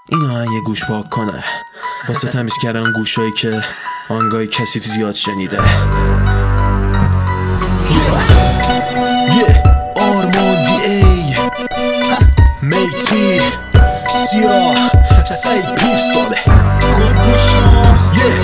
این آهنگ یه گوش پاک کنه واسه تمیز کردن گوشایی که آنگاهی کثیف زیاد شنیده. آرماندی ای میتی سیاه سعید پیر ساله خود گوشا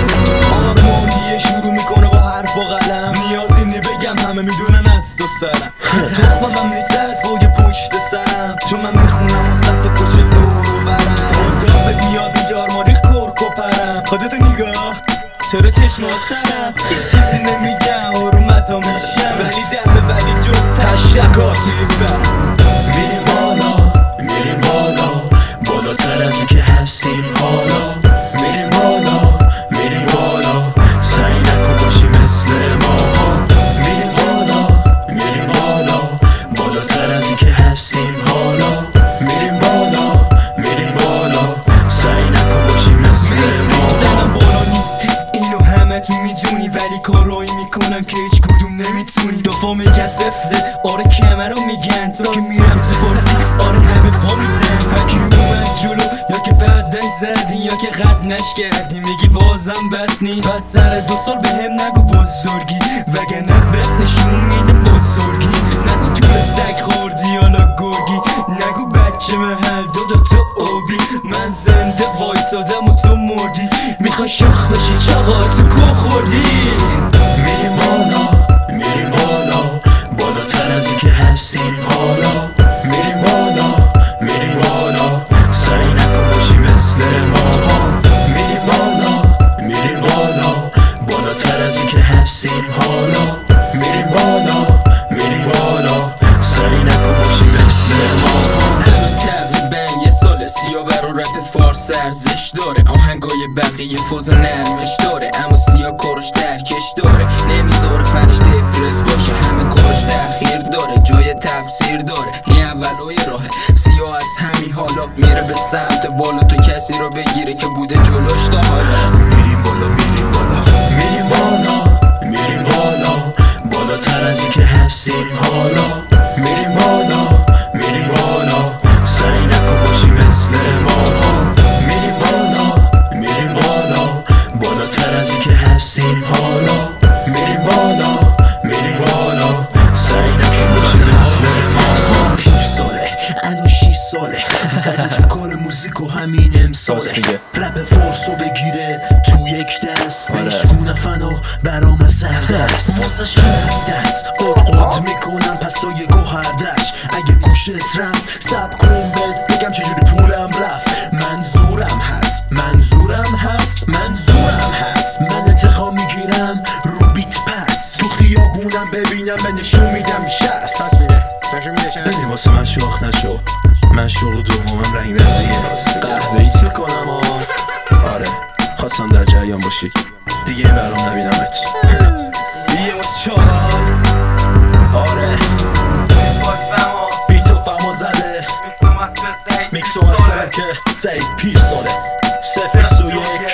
آرماندی شروع میکنه با حرف و قلم، نیازی نی بگم همه میدونن از دو سرم تخمم نیست حرفای پشت سرم، چون من میخونم و صد تا کشه دور و برم مدافت میاد به یارماریخ کرک و پرم خودت نگاه چرا چشمات ترم یه چیزی نمیگم آرومتا میشم ولی دفعه بعدی جفت تشکات میبرم. میریم بالا میریم بالا بالاتر از این که هستیم حالا. میریم بالا میریم بالا سعی نکن باشی مثل ماها. میریم بالا میریم بالا بالاتر از این که هستیم حالا. میریم بالا میریم بالا سعی نکن باشی مثل ماها. زنم بالا نیست اینو همه تو میدونی ولی کارایی میکنم که هیچ کدوم نمیتونی. دفاع میکسف زد آره کمرو میگن تو که میرم تو بازی آره همه پا میزن هرکی اومد جلو یا که بردش زدی یا که خط کردی میگی بازم بس نی بس سر 2 سال به هم نگو بزرگی وگرنه بهت نشون میده بزرگی. نگو تو سگ خوردی حالا گرگی نگو بچه محل دادا تو آبی من زنده وایسادم و تو مردی میخوای شخ بشی چاقا تو گو خوردی. میریم بالا میریم بالا بالاتر از این که هستیم حالا. میریم بالا میریم بالا سعی نکن باشی مثل ماها. میریم بالا میریم بالا بالاتر از این که هستیم حالا. میریم بالا میریم بالا سعی نکن باشی مثل ماها. الان تقریبا یه سال سیاه برا رپ فارس ارزش داره، آهنگای بقیه فوز نرمش داره اما سیاه کارش درکش داره نمیذاره فنش دپرس باشه همه کارش تأخیر داره جای تفسیر داره این اولای راهه سیاه از همین حالا میره به سمت بالا تو کسی رو بگیره که بوده جلوش تا حالا. میریم بالا میریم بالا میریم بالا میریم بالا بالاتر از این که هستیم حالا. میریم بالا میریم بالا سعی نکن باشی مثل ماها. میریم بالا میریم بالا بالاتر از این که هستیم حالا. میریم بالا میریم بالا سعی نکن باشی مثل ماها. پیر ساله انو 6 ساله زده تو کار موزیک و همین امساله رپ فارسو بگیره تو یک دست مشگونه فنا برام سردست واسش رفته است قد میکنم پسای گوهردش اگه گوشت رفت سب کن بگم چجوری پولم رفت. منظورم هست من انتخاب میگیرم رو بیت پس تو خیابونم ببینم من نشون میدم شست ببین واسه من شاخ نشو من شغل دومم رنگ رزیه قهوه ایت میکنم آره خواستم در جریان باشی دیگه این برام نبینمت یه واسه چهار آره بیتو فما زده میکسو از سرم که سعید پیر ساله 0 1